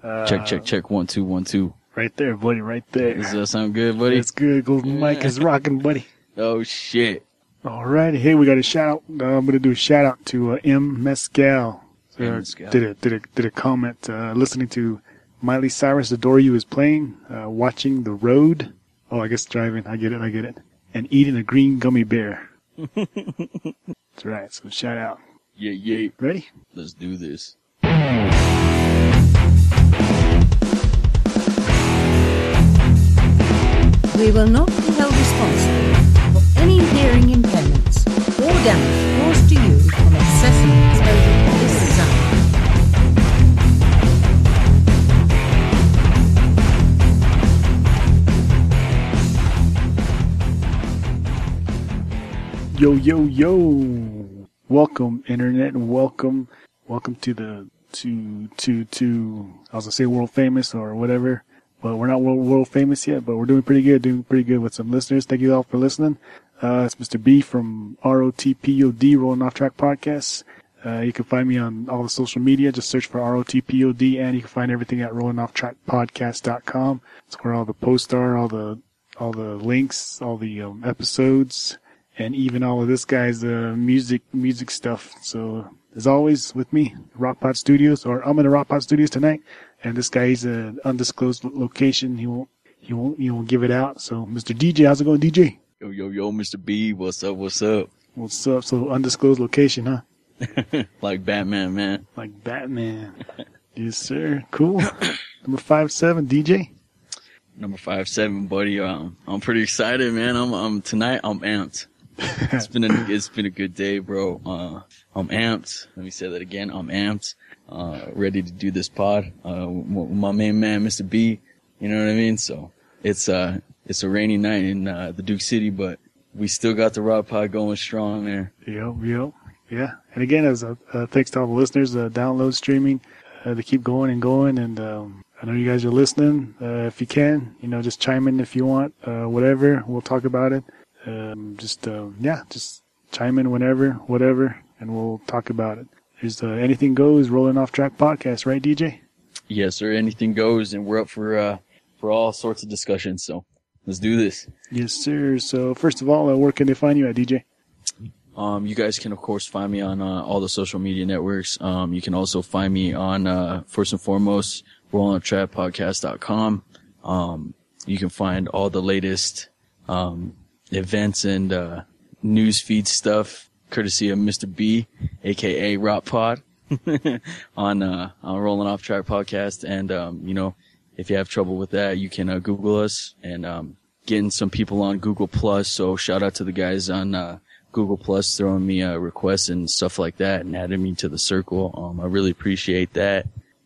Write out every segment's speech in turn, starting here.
Check. 1 2 1 2. Right there, buddy. Right there. Does that sound good, buddy? It's good. Golden Mike is rocking, buddy. Oh shit! All right. Hey, we got a shout out. I'm gonna do a shout out to M Mescal. Did a comment listening to Miley Cyrus "Adore You" is playing, watching The Road. Oh, I guess driving. I get it. And eating a green gummy bear. That's right. So shout out. Yeah. Ready? Let's do this. We will not be held responsible for any hearing impairments or damage caused to you from excessive exposure to this sound. Yo. Welcome, Internet, and welcome to the to I was gonna say world famous or whatever. But we're not world famous yet, but we're doing pretty good with some listeners. Thank you all for listening. It's Mr. B from ROTPOD, Rolling Off Track Podcast. You can find me on all the social media. Just search for ROTPOD, and you can find everything at rollingofftrackpodcast.com. It's where all the posts are, all the links, all the episodes, and even all of this guy's music stuff. So as always, with me, Rockpod Studios, or I'm in the Rockpod Studios tonight. And this guy's an undisclosed location. He won't give it out. So, Mr. DJ, how's it going, DJ? Yo, Mr. B, what's up? What's up? So, undisclosed location, huh? Like Batman, man. Like Batman. Yes, sir. Cool. Number 5'7", DJ. Number 5'7", buddy. I'm pretty excited, man. Tonight I'm amped. It's been a good day, bro. I'm amped. Let me say that again. I'm amped. Ready to do this pod, my main man, Mr. B, you know what I mean? So it's a rainy night in, the Duke City, but we still got the Rock Pod going strong there. Yep. Yeah. And again, as thanks to all the listeners, download, streaming, to keep going. And, I know you guys are listening. If you can, just chime in if you want, whatever, we'll talk about it. Just chime in whenever, whatever, and we'll talk about it. There's Anything Goes, Rolling Off Track Podcast, right, DJ? Yes, sir. Anything goes, and we're up for all sorts of discussions. So let's do this. Yes, sir. So first of all, where can they find you at, DJ? You guys can of course find me on all the social media networks. You can also find me on first and foremost rollingofftrackpodcast.com. You can find all the latest events and news feed stuff, courtesy of Mr. B, aka Rock Pod, on Rolling Off Track Podcast. And if you have trouble with that, you can Google us, and getting some people on Google Plus. So shout out to the guys on Google Plus throwing me requests and stuff like that, and adding me to the circle. I really appreciate that.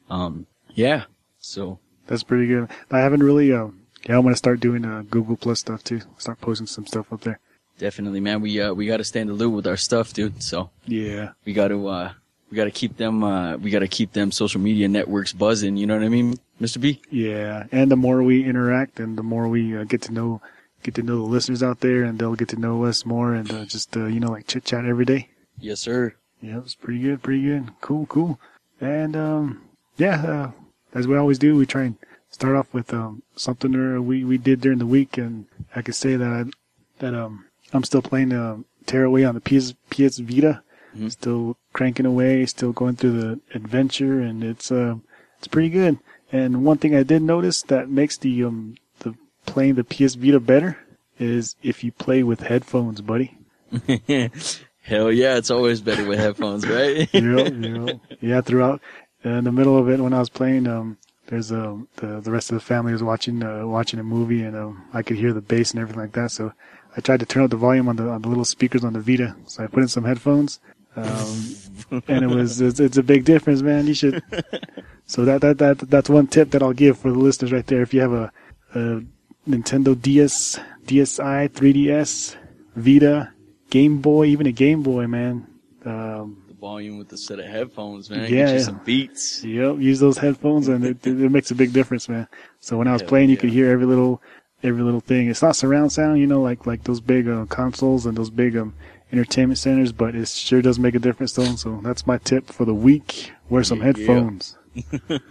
So that's pretty good. I haven't really. I'm gonna start doing Google Plus stuff too. Start posting some stuff up there. Definitely, man. We got to stay in the loop with our stuff, dude. So yeah, we got to keep them social media networks buzzing. You know what I mean, Mr. B? Yeah, and the more we interact, and the more we get to know the listeners out there, and they'll get to know us more, and like chit chat every day. Yes, sir. Yeah, it's pretty good. Cool. And as we always do, we try and start off with something we did during the week, and I can say that I'm still playing Tearaway on the PS Vita. Mm-hmm. Still cranking away, still going through the adventure, and it's pretty good. And one thing I did notice that makes the playing the PS Vita better is if you play with headphones, buddy. Hell yeah, it's always better with headphones, right? Yeah, throughout in the middle of it when I was playing, there's the rest of the family was watching a movie, and I could hear the bass and everything like that. So I tried to turn up the volume on the little speakers on the Vita. So I put in some headphones, and it's a big difference, man. You should. So that's one tip that I'll give for the listeners right there. If you have a Nintendo DS, DSi, 3DS, Vita, Game Boy, even a Game Boy, man. The volume with the set of headphones, man. Yeah, get you some beats. Yep, use those headphones, and it makes a big difference, man. So when I was playing, you could hear every little thing. It's not surround sound, like those big consoles and those big entertainment centers, but it sure does make a difference, though. So that's my tip for the week. Wear some headphones.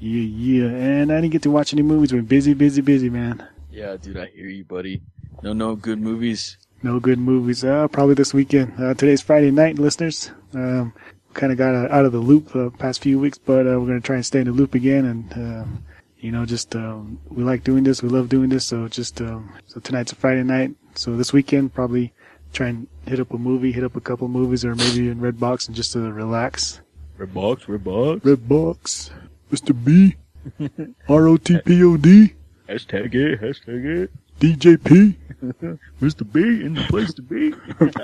Yeah. And I didn't get to watch any movies. We're busy, man. Yeah, dude, I hear you, buddy. No good movies. No good movies. Probably this weekend. Today's Friday night, listeners. Kind of got out of the loop the past few weeks, but we're going to try and stay in the loop again. And, we like doing this. We love doing this. So so tonight's a Friday night. So this weekend, probably try and hit up a couple movies, or maybe in Redbox and just to relax. Redbox. Redbox. Mr. B. ROTPOD. Hashtag it. DJP. Mr. B in the place to be.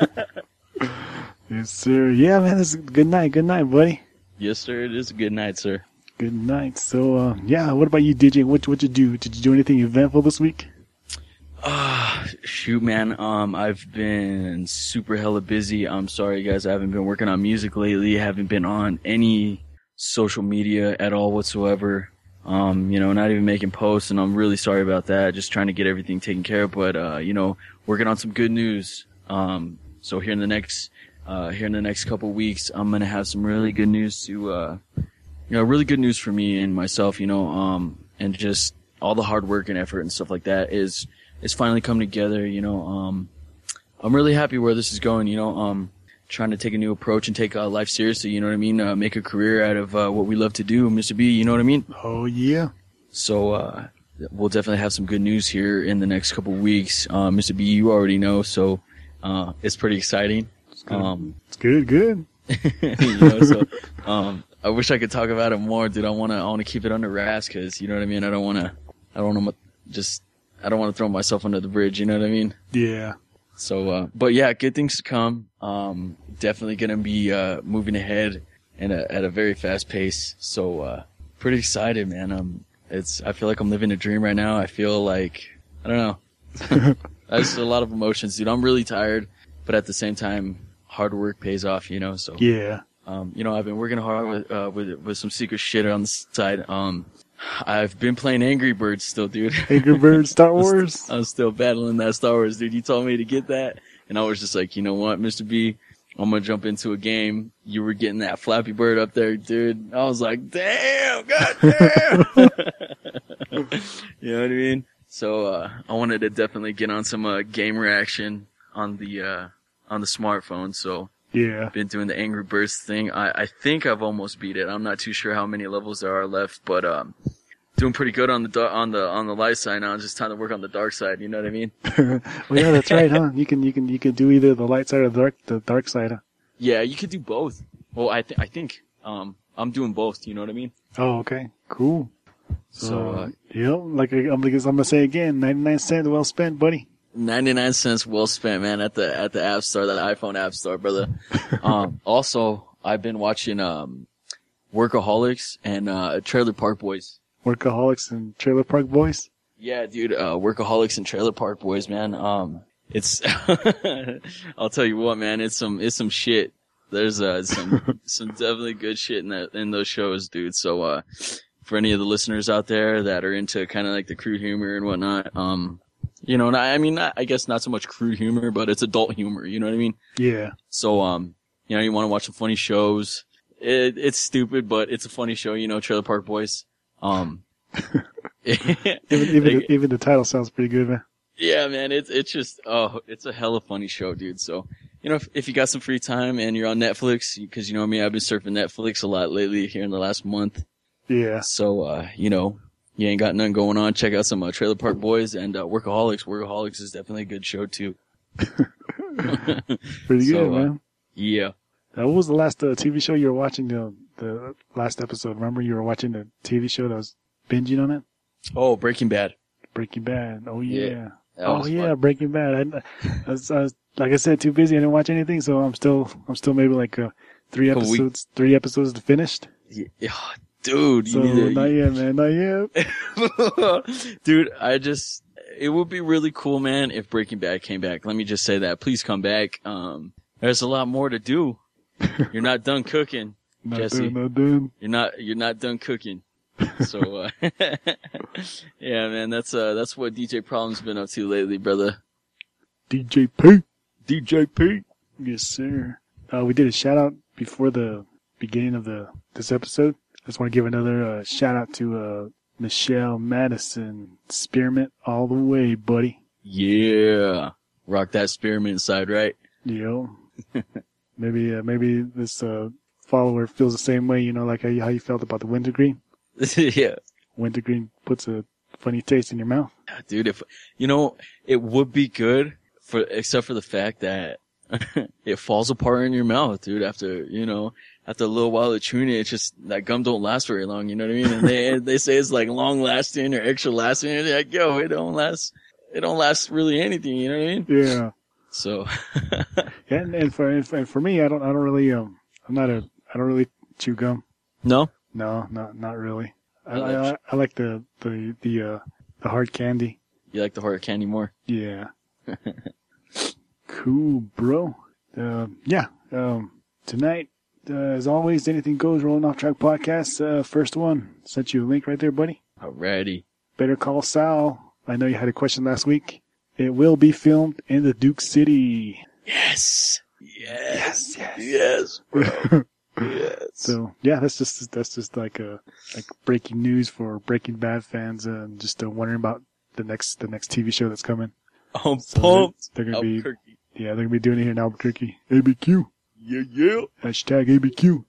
Yes, sir. Yeah, man, this is good night, buddy. Yes, sir. It is a good night, sir. Good night. So, what about you, DJ? What you do? Did you do anything eventful this week? Shoot, man. I've been super hella busy. I'm sorry, guys. I haven't been working on music lately. I haven't been on any social media at all whatsoever. Not even making posts, and I'm really sorry about that. Just trying to get everything taken care of, but, working on some good news. So here in the next couple weeks, I'm going to have some really good news to, really good news for me and myself, and just all the hard work and effort and stuff like that is finally coming together. I'm really happy where this is going, trying to take a new approach and take life seriously, you know what I mean? Make a career out of what we love to do, Mr. B, you know what I mean? Oh, yeah. So, we'll definitely have some good news here in the next couple of weeks. Mr. B, you already know, so, it's pretty exciting. It's good. I wish I could talk about it more, dude. I want to keep it under wraps, cause you know what I mean? I don't want to throw myself under the bridge, you know what I mean? Yeah. So, but yeah, good things to come. Definitely gonna be, moving ahead at a very fast pace. So, pretty excited, man. I feel like I'm living a dream right now. I feel like, I don't know. That's a lot of emotions, dude. I'm really tired, but at the same time, hard work pays off, so. Yeah. I've been working hard with some secret shit on the side. I've been playing Angry Birds still, dude. Angry Birds Star Wars? I'm still battling that Star Wars, dude. You told me to get that, and I was just like, you know what, Mr. B, I'm gonna jump into a game. You were getting that Flappy Bird up there, dude. I was like, damn, goddamn. You know what I mean? So, I wanted to definitely get on some, gamer action on the smartphone, so. Yeah. Been doing the Angry Birds thing. I think I've almost beat it. I'm not too sure how many levels there are left, but, doing pretty good on the light side now. It's just time to work on the dark side. You know what I mean? Well, yeah, that's right, huh? You can do either the light side or the dark side. Huh? Yeah, you could do both. Well, I think, I'm doing both. You know what I mean? Oh, okay. Cool. So, I'm gonna say again, 99 cents well spent, buddy. 99 cents well spent, man, at the App Store, that iPhone App Store, brother. Also, I've been watching, Workaholics and, Trailer Park Boys. Workaholics and Trailer Park Boys? Yeah, dude, Workaholics and Trailer Park Boys, man. It's, I'll tell you what, man, it's some shit. There's, some definitely good shit in those shows, dude. So, for any of the listeners out there that are into kind of like the crude humor and whatnot, and I guess not so much crude humor, but it's adult humor, you know what I mean? Yeah. So, you want to watch some funny shows. It's stupid, but it's a funny show, Trailer Park Boys. Even the title sounds pretty good, man. Yeah, man, it's just, it's a hella funny show, dude. So, if you got some free time and you're on Netflix, because you know me, I've been surfing Netflix a lot lately here in the last month. Yeah. So, you ain't got nothing going on, check out some Trailer Park Boys and Workaholics. Workaholics is definitely a good show too. Pretty good, man. Yeah. What was the last TV show you were watching? The last episode. Remember, you were watching the TV show that was binging on it. Oh, Breaking Bad. Breaking Bad. Oh yeah. Fun. Breaking Bad. I was like I said, too busy. I didn't watch anything, so I'm still maybe like 3 episodes. 3 episodes to finished. Yeah. Dude, so not yet, man. Not yet. Dude, it would be really cool, man, if Breaking Bad came back. Let me just say that. Please come back. There's a lot more to do. You're not done cooking, Jesse. Not done. You're not done cooking. So, yeah, man, that's what DJ Problem's been up to lately, brother. DJ P. DJ P. Yes, sir. We did a shout out before the beginning of this episode. just want to give another shout out to Michelle Madison. Spearmint all the way, buddy. Yeah. Rock that spearmint side, right? Yo. maybe this follower feels the same way, you know, like how you felt about the wintergreen. Yeah. Wintergreen puts a funny taste in your mouth. Dude, if, it would be good except for the fact that it falls apart in your mouth, dude, after a little while of chewing it. It's just, that gum don't last very long, you know what I mean? And they say it's like long lasting or extra lasting. And they're like, yo, it don't last really anything, you know what I mean? Yeah. So. Yeah, and for me, I don't really, I don't really chew gum. No? No, not really. I like the hard candy. You like the hard candy more? Yeah. Cool, bro. Tonight, as always, Anything Goes, Rolling Off Track podcast. First one. Sent you a link right there, buddy. Alrighty. Better Call Saul. I know you had a question last week. It will be filmed in the Duke City. Yes. Yes, bro. Yes. So yeah, that's just like breaking news for Breaking Bad fans, and just wondering about the next TV show that's coming. I'm pumped. They're gonna Albuquerque. they're gonna be doing it here in Albuquerque. ABQ. Yeah. Hashtag ABQ.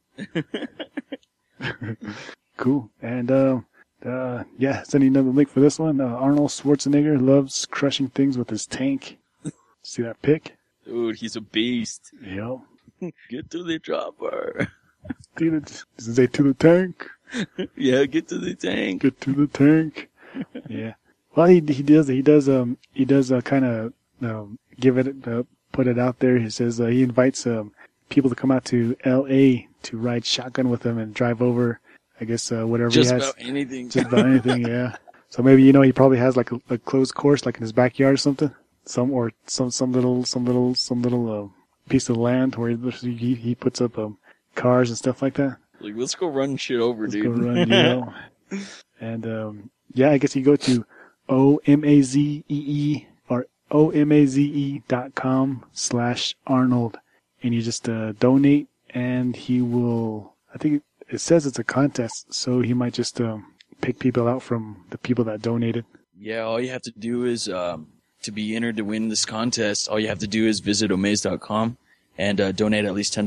Cool. And sending another link for this one. Arnold Schwarzenegger loves crushing things with his tank. See that pic? Dude, he's a beast. Yep. Get to the chopper. Does it say to the tank? Yeah, get to the tank. Get to the tank. Yeah. Well, he does kind of give it put it out there. He says he invites people to come out to L.A. to ride shotgun with him and drive over. I guess whatever just he has. About anything. Just about anything. Yeah. So maybe he probably has like a closed course like in his backyard or something. Some little piece of land where he puts up cars and stuff like that. Like, let's go run shit over, Let's dude. go run, And I guess you go to OMAZEE or OMAZE.com/Arnold, and you just donate, and he will. I think it says it's a contest, so he might just pick people out from the people that donated. Yeah, all you have to do is to be entered to win this contest. All you have to do is visit omaze.com and donate at least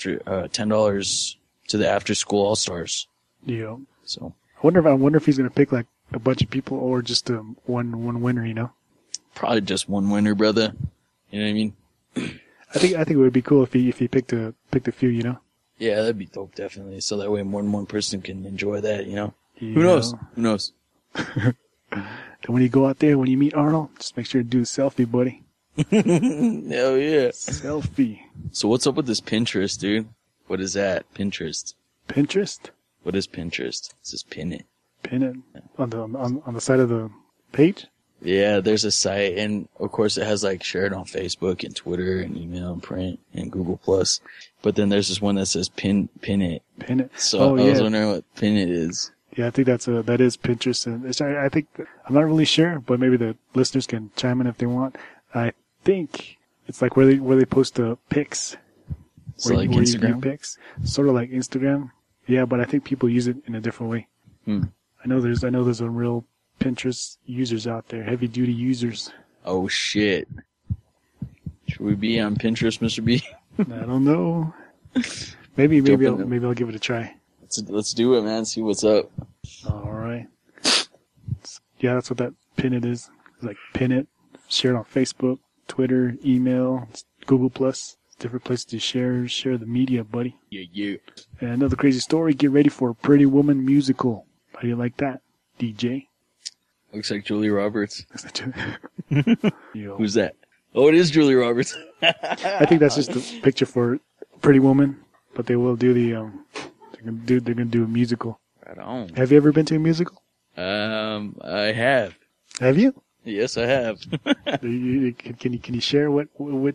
$10 to the After School All Stars. Yeah. So I wonder if he's gonna pick like a bunch of people or just one winner. probably just one winner, brother. You know what I mean? I think it would be cool if he picked a few. Yeah, that'd be dope, definitely. So that way more than one person can enjoy that. Yeah. Who knows? Who knows? And when you go out there, when you meet Arnold, just make sure to do a selfie, buddy. Hell yeah. Selfie. So what's up with this Pinterest, dude? What is that? Pinterest. Pinterest? What is Pinterest? It says pin it. Pin it on the side of the page? Yeah, there's a site, and of course it has like shared on Facebook and Twitter and email and print and Google Plus. But then there's this one that says pin it. Pin it. So I was wondering what pin it is. Yeah, I think that is Pinterest, and I think I'm not really sure, but maybe the listeners can chime in if they want. I think it's like where they post the pics. So like where Instagram? you view pics, sort of like Instagram. Yeah, but I think people use it in a different way. I know there's some real Pinterest users out there, heavy duty users. Oh shit! Should we be on Pinterest, Mr. B? I don't know. Maybe I'll give it a try. Let's do it, man. See what's up. All right. Yeah, that's what that pin it is. It's like pin it, share it on Facebook, Twitter, email, Google Plus. Different places to share the media, buddy. Yeah. And another crazy story. Get ready for a Pretty Woman musical. How do you like that, DJ? Looks like Julia Roberts. Yo. Who's that? Oh, it is Julia Roberts. I think that's just a picture for Pretty Woman, but they will do the they're gonna do a musical. Right on. Have you ever been to a musical? I have. Have you? Yes, I have. Can you share which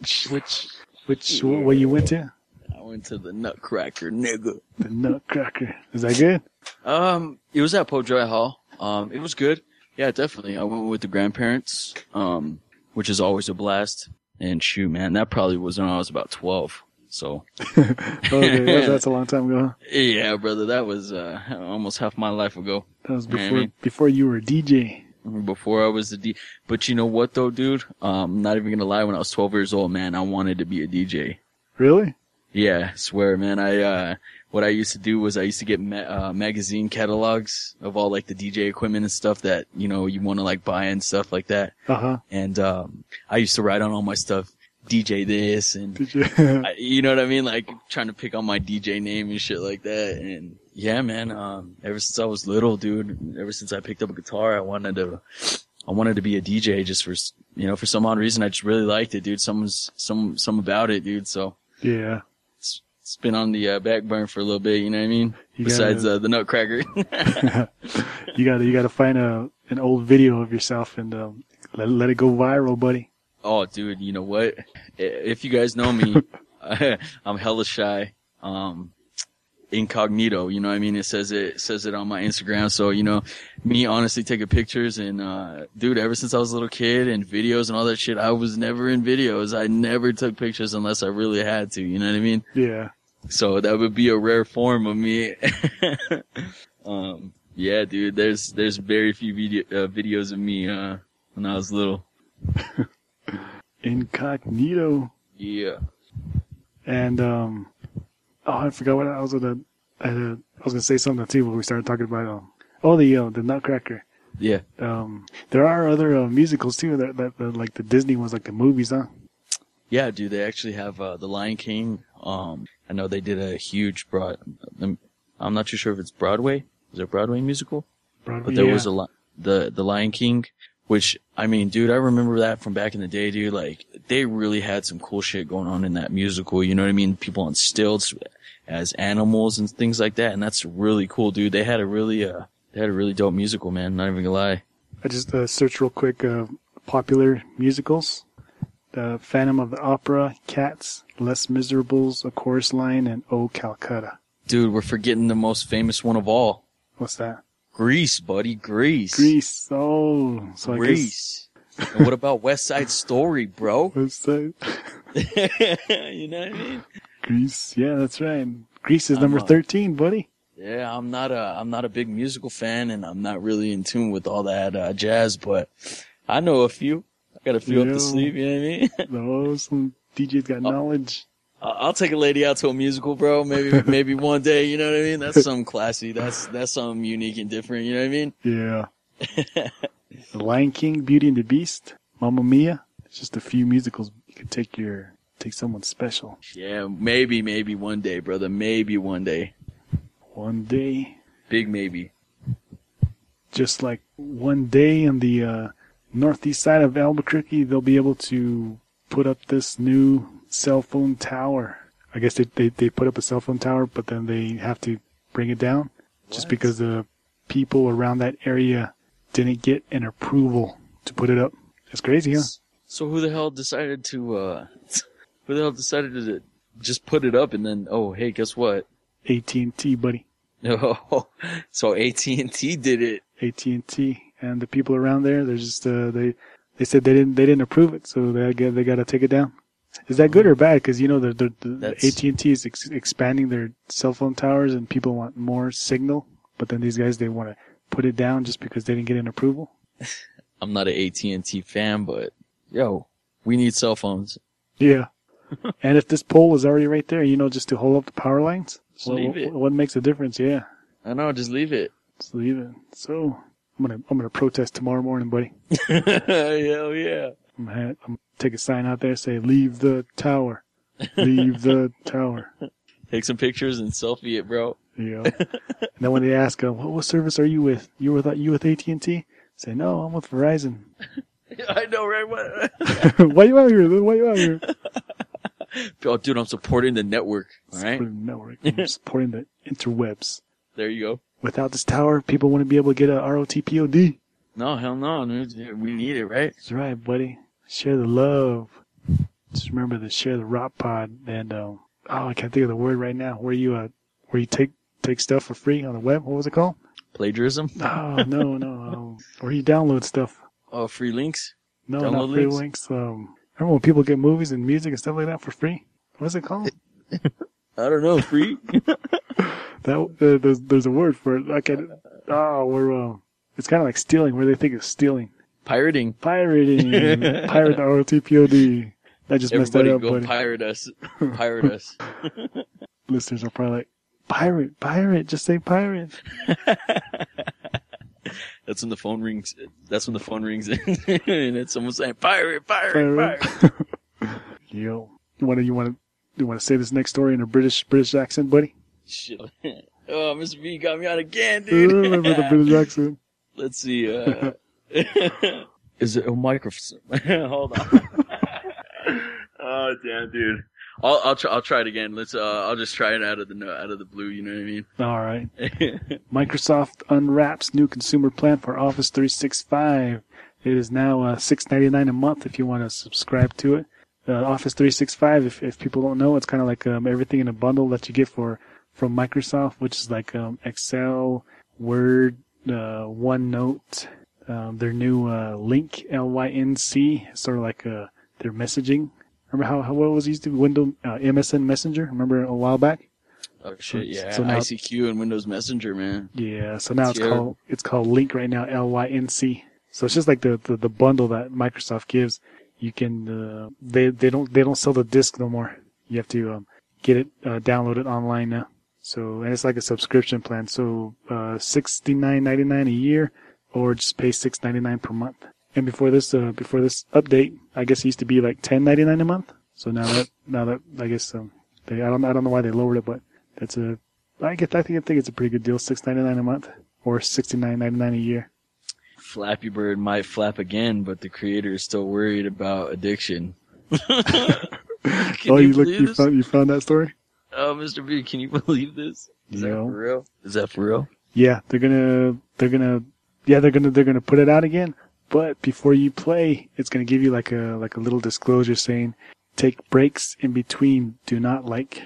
what you went to? I went to the Nutcracker, nigga. The Nutcracker. Is that good? It was at Poe Dry Hall. It was good. Yeah, definitely. I went with the grandparents, which is always a blast. And shoot, man, that probably was when I was about 12. So Okay, that's a long time ago. Huh? yeah, brother, that was almost half my life ago. That was You know what I before mean? before you were a DJ. Before I was a D. But you know what though, dude? Not even gonna lie. When I was 12 years old, man, I wanted to be a DJ. Really? Yeah, I swear, man. What I used to do was I used to get magazine catalogs of all like the DJ equipment and stuff that, you know, you want to like buy and stuff like that. Uh-huh. And, I used to write on all my stuff, DJ this and, Did you? you know what I mean? Like trying to pick on my DJ name and shit like that. And yeah, man, ever since I was little, dude, ever since I picked up a guitar, I wanted to be a DJ just for, you know, for some odd reason. I just really liked it, dude. Some about it, dude. So. Yeah. It's been on the back burner for a little bit, you know what I mean? You Besides gotta- the Nutcracker. you gotta find an old video of yourself and let it go viral, buddy. Oh, dude, you know what? If you guys know me, I'm hella shy. Incognito, you know what I mean? It says it on my Instagram. So, you know, me honestly taking pictures and, dude, ever since I was a little kid and videos and all that shit, I was never in videos. I never took pictures unless I really had to, you know what I mean? Yeah. So that would be a rare form of me. Yeah, dude, there's very few videos of me, when I was little. Incognito. Yeah. And I forgot what I was gonna say something too, but we started talking about the Nutcracker. Yeah. There are other musicals too that like the Disney ones, like the movies, huh? Yeah, dude, they actually have, The Lion King. I know they did a huge I'm not too sure if it's Broadway. Is it a Broadway musical? Broadway, But there yeah. was the Lion King, which, I mean, dude, I remember that from back in the day, dude. Like, they really had some cool shit going on in that musical. You know what I mean? People on stilts as animals and things like that. And that's really cool, dude. They had a really dope musical, man. Not even gonna lie. I just searched real quick popular musicals. The Phantom of the Opera, Cats, Les Miserables, A Chorus Line, and O Calcutta. Dude, we're forgetting the most famous one of all. What's that? Grease, buddy. Grease. Grease. Oh, so I guess Grease. And what about West Side Story, bro? what's that? You know what I mean? Grease. Yeah, that's right. Grease is I'm number on. 13, buddy. Yeah, I'm not a big musical fan, and I'm not really in tune with all that jazz, but I know a few. I got a few up Yeah. the sleeve, you know what I mean? Oh, some DJs got knowledge. I'll take a lady out to a musical, bro. Maybe one day, you know what I mean? That's something classy. That's something unique and different, you know what I mean? Yeah. The Lion King, Beauty and the Beast, Mamma Mia. It's just a few musicals you could take someone special. Yeah, maybe one day, brother. Maybe one day. One day, Big maybe. just like one day on the northeast side of Albuquerque, they'll be able to put up this new cell phone tower. I guess they put up a cell phone tower, but then they have to bring it down just What? because the people around that area didn't get an approval to put it up. That's crazy, huh? So who the hell decided to just put it up and then, oh, hey, guess what? AT&T, buddy. No. So AT&T did it. AT&T and the people around there, they're just they said they didn't approve it, so they got to take it down. Is that good or bad? Because you know the That's- AT&T is expanding their cell phone towers and people want more signal, but then these guys, they want to put it down just because they didn't get an approval. I'm not an AT&T fan, but yo, we need cell phones. Yeah. And if this pole was already right there, just to hold up the power lines, Just leave it. what makes a difference? Yeah, I know, just leave it. just leave it. So I'm gonna protest tomorrow morning, buddy. Hell yeah. I'm gonna take a sign out there, say, "Leave the tower, leave the tower." Take some pictures and selfie it, bro. Yeah. And then when they ask, what service are you with? You with AT&T? Say, no, I'm with Verizon. I know, right? What? Why you out here? Why you out here? Oh, dude, I'm supporting the network. All right, Supporting the network. I'm supporting the interwebs. there you go. Without this tower, people wouldn't be able to get a ROTPOD. No, hell no, dude. We need it, right? That's right, buddy. Share the love. Just remember to share the rock pod. And I can't think of the word right now. Where you take stuff for free on the web. What was it called? Plagiarism. Oh no. Where you download stuff. Oh, free links. No, Download not free links? links. Remember when people get movies and music and stuff like that for free? What's it called? I don't know, free? There's a word for it. It's kind of like stealing, where they think it's stealing. Pirating. Pirating. Pirate, ROTPOD. I just messed that Everybody up, go buddy. pirate us. Pirate us. Listeners are probably like, pirate, just say pirate. That's when the phone rings. That's when the phone rings in, and it's someone saying "pirate." Yo, you want to say this next story in a British accent, buddy? Shit. Oh, Mr. B got me on again, dude. Remember the British accent? Let's see. Is it a microphone? Hold on. Oh damn, dude. I'll try it again. I'll just try it out of the blue. You know what I mean? All right. Microsoft unwraps new consumer plan for Office 365. It is now $6.99 a month if you want to subscribe to it. Office 365, if people don't know, it's kind of like everything in a bundle that you get from Microsoft, which is like Excel, Word, OneNote, their new Lync, LYNC, sort of like their messaging. Remember how what was used to be Windows MSN Messenger? Remember a while back? Oh shit, yeah. So now, ICQ and Windows Messenger, man. Yeah, so now it's called Lync right now, LYNC. So it's just like the bundle that Microsoft gives. You can they don't sell the disc no more. You have to get it downloaded online now. So, and it's like a subscription plan. So $69.99 a year, or just pay $6.99 per month. And before this update, I guess it used to be like $10.99 a month. So now that I guess I don't know why they lowered it, but that's I think it's a pretty good deal. $6.99 a month or $69.99 a year. Flappy Bird might flap again, but the creator is still worried about addiction. You found that story? Oh, Mr. B, can you believe this? Is that for real? Is that for real? Yeah, they're gonna put it out again. But before you play, it's gonna give you like a little disclosure saying, take breaks in between. Do not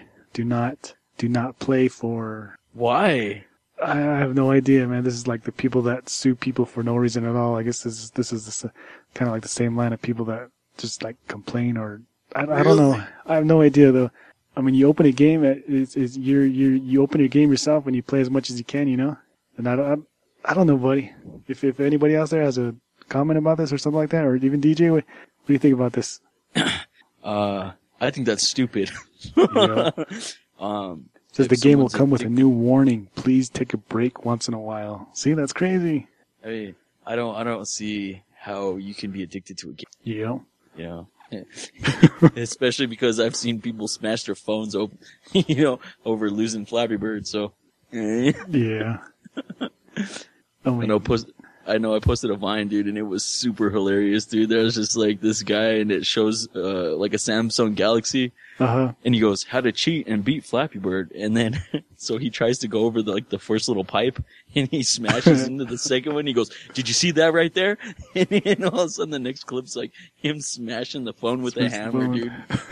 play for. Why? I have no idea, man. This is like the people that sue people for no reason at all. I guess this is kind of like the same line of people that just like complain or I don't know. I have no idea though. I mean, you open a game, you open your game yourself and you play as much as you can, you know. And I don't know, buddy. If anybody else there has a comment about this or something like that, or even DJ, what do you think about this? I think that's stupid. Yeah. Says the game will come with a new warning. Please take a break once in a while. See, that's crazy. I mean, I don't see how you can be addicted to a game. Yeah. You know, especially because I've seen people smash their phones open, you know, over losing Flappy Bird. So, yeah. Oh, I know I posted a Vine, dude, and it was super hilarious, dude. There's just like this guy and it shows, like a Samsung Galaxy. Uh-huh. And he goes, how to cheat and beat Flappy Bird. And then, so he tries to go over the first little pipe and he smashes into the second one. He goes, did you see that right there? And all of a sudden the next clip's like him smashing the phone with a hammer, dude.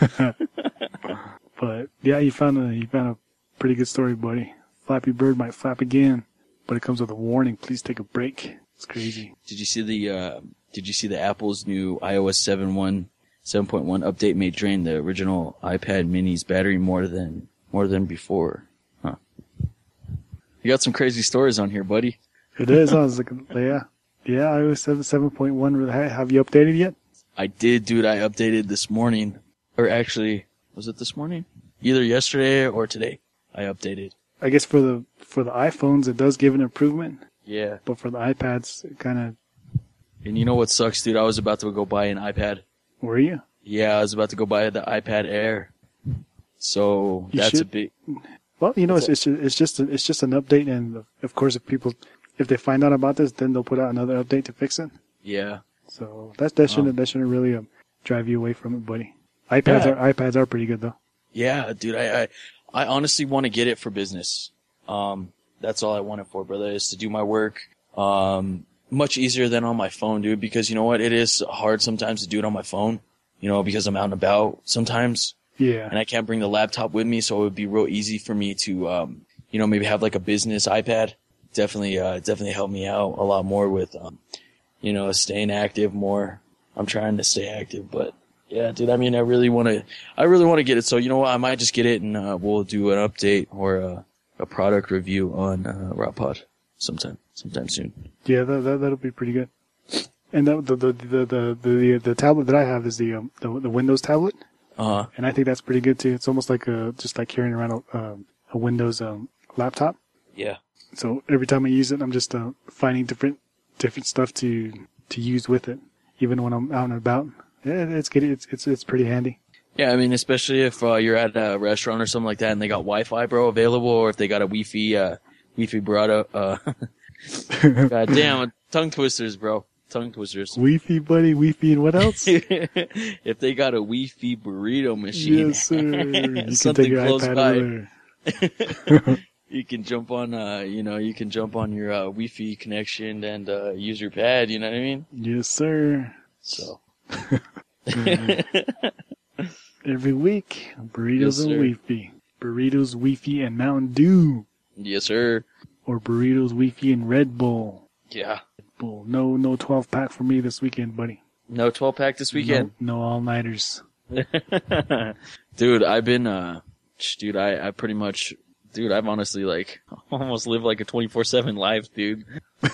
But yeah, you found a pretty good story, buddy. Flappy Bird might flap again, but it comes with a warning. Please take a break. It's crazy. Did you see the Apple's new iOS 7.1 update may drain the original iPad mini's battery more than before? Huh. You got some crazy stories on here, buddy. It is. I was like, yeah, iOS 7.1. Have you updated yet? I did, dude. I updated this morning, or actually, was it this morning? Either yesterday or today. I updated. I guess for the iPhones, it does give an improvement. Yeah. But for the iPads, it kind of. And you know what sucks, dude? I was about to go buy an iPad. Were you? Yeah, I was about to go buy the iPad Air. So that's a big. Well, you know, it's just an update, and of course, if they find out about this, then they'll put out another update to fix it. Yeah. So that shouldn't really drive you away from it, buddy. iPads are pretty good though. Yeah, dude. I honestly want to get it for business. That's all I want it for, brother, is to do my work. Much easier than on my phone, dude, because you know what? It is hard sometimes to do it on my phone, you know, because I'm out and about sometimes. Yeah. And I can't bring the laptop with me, so it would be real easy for me to, you know, maybe have like a business iPad. Definitely help me out a lot more with, you know, staying active more. I'm trying to stay active, but Yeah, dude. I mean, I really want to get it. So you know what? I might just get it, and we'll do an update or a product review on RotPod sometime soon. Yeah, that'll be pretty good. And the tablet that I have is the Windows tablet. And I think that's pretty good too. It's almost like just like carrying around a Windows laptop. Yeah. So every time I use it, I'm just finding different stuff to use with it, even when I'm out and about. Yeah, it's good. It's pretty handy. Yeah, I mean, especially if you're at a restaurant or something like that, and they got Wi-Fi, bro, available, or if they got a Wi-Fi burrito. God damn, tongue twisters, bro. Tongue twisters. Wi-Fi, buddy. Wi-Fi, and what else? If they got a Wi-Fi burrito machine, yes, sir. You can something take your close iPad by. over. You can jump on, you can jump on your Wi-Fi connection and use your pad. You know what I mean? Yes, sir. So every week, burritos Yes, and sir. Wi-Fi, burritos, Wi-Fi, and Mountain Dew, yes, sir. or burritos, Wi-Fi, and Red Bull. Yeah. Bull. No 12-pack for me this weekend, buddy. No 12-pack this weekend. No all-nighters. Dude, I've been, I pretty much, I've honestly like almost lived like a 24/7 life, dude.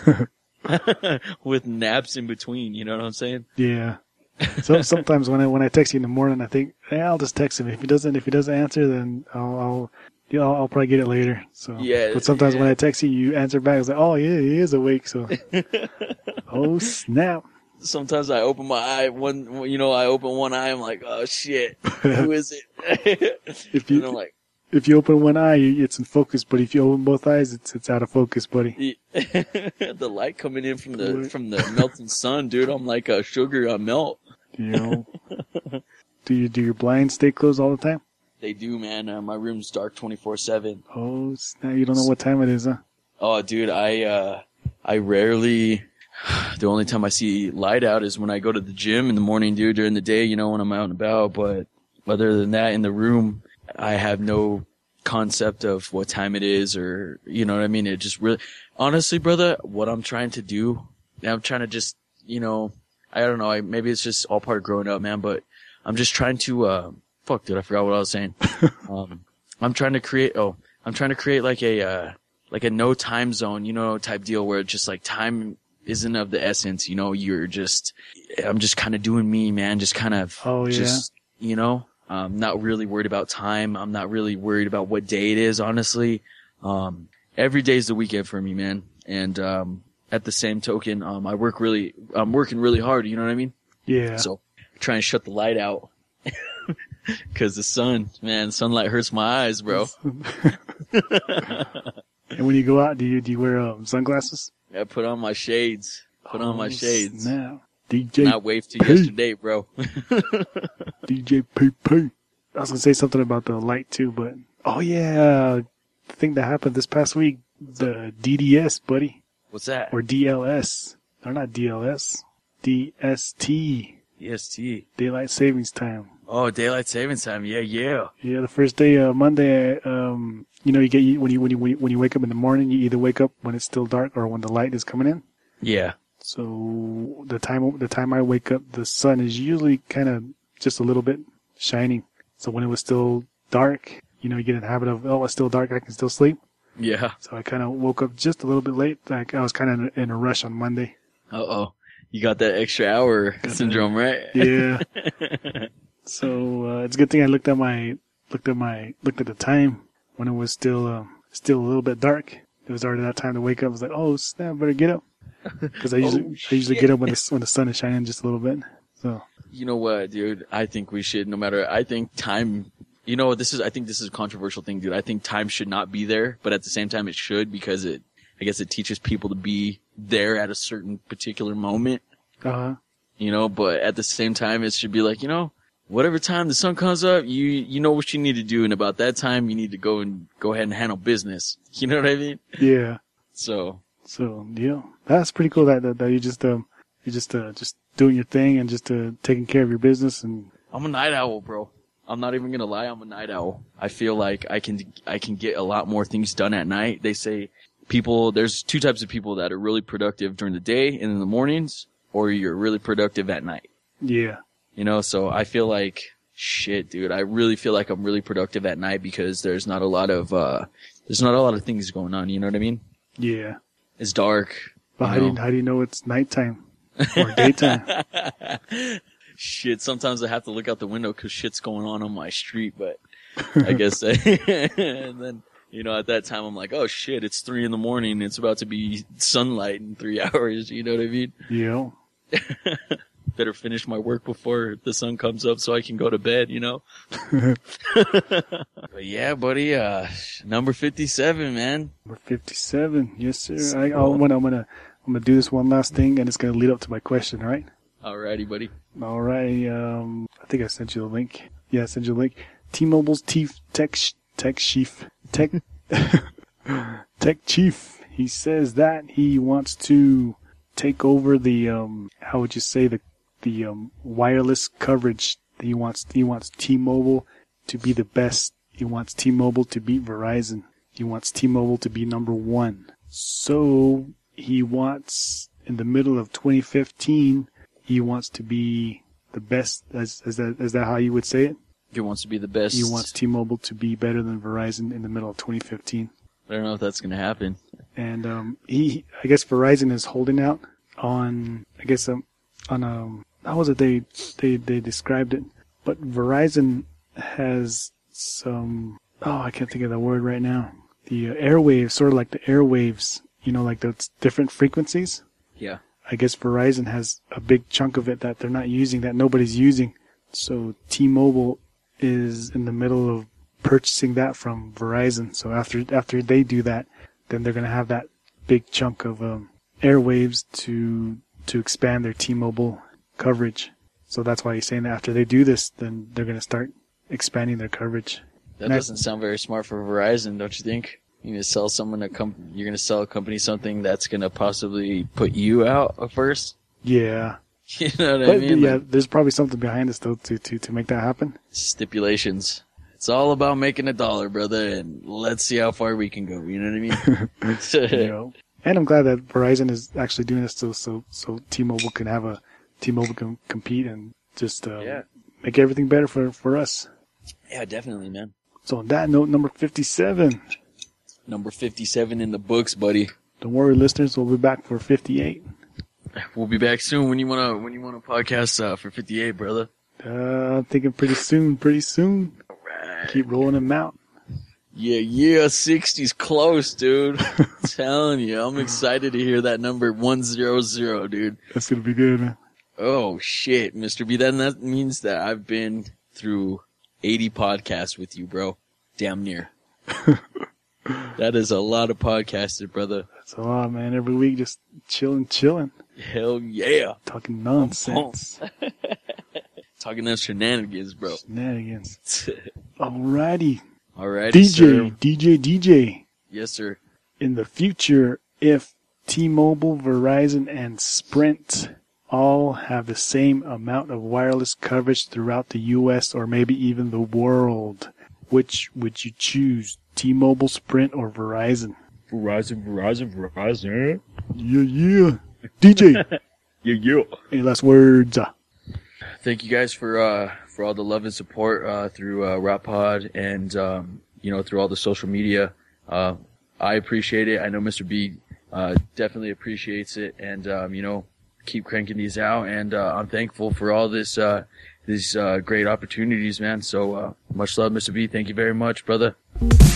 With naps in between, you know what I'm saying? Yeah. So sometimes when I text you in the morning, I think, I'll just text him. If he doesn't answer, then I'll probably get it later. So Yeah, But sometimes yeah. when I text you, you answer back. It's like, oh yeah, he is awake. So oh snap. Sometimes I open my eye, I open one eye, I'm like, oh shit, who is it? And I'm like, If you open one eye, it's in focus. But if you open both eyes, it's out of focus, buddy. the light coming in from the melting sun, dude. I'm like a sugar melt. You know. Do your blinds stay closed all the time? They do, man. My room's dark 24/7. Oh snap! You don't know what time it is, huh? Oh, dude, I rarely. The only time I see light out is when I go to the gym in the morning, dude. During the day, when I'm out and about. But other than that, in the room, I have no concept of what time it is, or you know what I mean. It just really, honestly, brother, what I'm trying to do, I'm trying to just, I don't know. Maybe it's just all part of growing up, man. But I'm just trying to. Fuck, dude, I forgot what I was saying. I'm trying to create like a no time zone, type deal where it's just like time isn't of the essence, I'm just kind of doing me, man. Just kind of, not really worried about time. I'm not really worried about what day it is, honestly. Every day is the weekend for me, man. And, at the same token, I'm working really hard, you know what I mean? Yeah. So, trying to shut the light out. Cause the sunlight hurts my eyes, bro. And when you go out, do you wear sunglasses? I put on my shades. Snap. DJ. Not wave to yesterday, bro. DJ PP. I was gonna say something about the light too, but oh yeah, the thing that happened this past week, the DDS, buddy, What's that? or DLS. They're not DLS. DST. EST. Daylight Savings Time. Oh, daylight savings time. Yeah. Yeah, the first day, Monday, you get when you wake up in the morning, you either wake up when it's still dark or when the light is coming in. Yeah. So the time I wake up, the sun is usually kind of just a little bit shining. So when it was still dark, you get in the habit of, it's still dark, I can still sleep. Yeah. So I kind of woke up just a little bit late. Like I was kind of in a rush on Monday. Uh-oh. You got that extra hour syndrome, right? Yeah. So it's a good thing I looked at the time when it was still a little bit dark. It was already that time to wake up. I was like, oh snap, better get up. Because I usually get up when the sun is shining just a little bit. So You know what, dude? I think we should, I think time, I think this is a controversial thing, dude. I think time should not be there, but at the same time it should, because I guess it teaches people to be there at a certain particular moment, but at the same time it should be like, whatever time the sun comes up, you know what you need to do, and about that time you need to go ahead and handle business. You know what I mean? yeah. So Yeah, that's pretty cool that you just doing your thing and just taking care of your business. And I'm a night owl, bro. I'm not even gonna lie, I'm a night owl. I feel like I can get a lot more things done at night. They say there's two types of people that are really productive during the day and in the mornings, or you're really productive at night. yeah. You know, so I feel like, shit, dude, I really feel like I'm really productive at night because there's not a lot of things going on, you know what I mean? Yeah. It's dark. But how do you know it's nighttime or daytime? Shit, sometimes I have to look out the window because shit's going on my street, but I guess, and then, you know, at that time I'm like, oh shit, it's 3 a.m. It's about to be sunlight in 3 hours, you know what I mean? Yeah. Better finish my work before the sun comes up so I can go to bed, you know? But yeah, buddy, number 57, man. Number 57. Yes, sir. I'm gonna do this one last thing, and it's gonna lead up to my question, right? Alrighty, buddy. Alright, I think I sent you the link. Yeah, I sent you the link. T-Mobile's tech chief. He says that he wants to take over the, how would you say, the wireless coverage. He wants T-Mobile to be the best. He wants T-Mobile to beat Verizon. He wants T-Mobile to be number 1. So he wants, in the middle of 2015, he wants to be the best. Is that how you would say it? He wants to be the best. He wants T-Mobile to be better than Verizon in the middle of 2015. I don't know if that's gonna happen. And I guess Verizon is holding out on, I guess how was it they described it? But Verizon has some, I can't think of the word right now. The airwaves, sort of like the airwaves, you know, like those different frequencies. Yeah. I guess Verizon has a big chunk of it that they're not using, that nobody's using. So T-Mobile is in the middle of purchasing that from Verizon. So after they do that, then they're going to have that big chunk of airwaves to expand their T-Mobile coverage. So that's why he's saying that after they do this, then they're going to start expanding their coverage. That doesn't sound very smart for Verizon, don't you think? You're going to sell you're going to sell a company something that's going to possibly put you out first? Yeah. You know what I mean? Yeah, there's probably something behind this though to make that happen. Stipulations. It's all about making $1, brother, and let's see how far we can go. You know what I mean? You know. And I'm glad that Verizon is actually doing this so T-Mobile can compete and just make everything better for us. Yeah, definitely, man. So on that note, number 57. Number 57 in the books, buddy. Don't worry, listeners, we'll be back for 58. We'll be back soon when you wanna podcast for 58, brother. I'm thinking pretty soon. All right. Keep rolling them out. Yeah, 60's close, dude. I'm telling you, I'm excited to hear that number 100, dude. That's gonna be good, man. Oh shit, Mr. B. That means that I've been through 80 podcasts with you, bro. Damn near. That is a lot of podcasting, brother. That's a lot, man. Every week, just chilling. Hell yeah. Talking nonsense. Talking those shenanigans, bro. Shenanigans. Alrighty. DJ. Yes, sir. In the future, if T-Mobile, Verizon, and Sprint all have the same amount of wireless coverage throughout the U.S. or maybe even the world, which would you choose? T-Mobile, Sprint, or Verizon? Verizon. Yeah. DJ. Yeah. Any last words? Thank you guys for all the love and support through Rap Pod and through all the social media. I appreciate it. I know Mr. B definitely appreciates it, and keep cranking these out. And I'm thankful for all these great opportunities, man. So much love, Mr. B. Thank you very much, brother.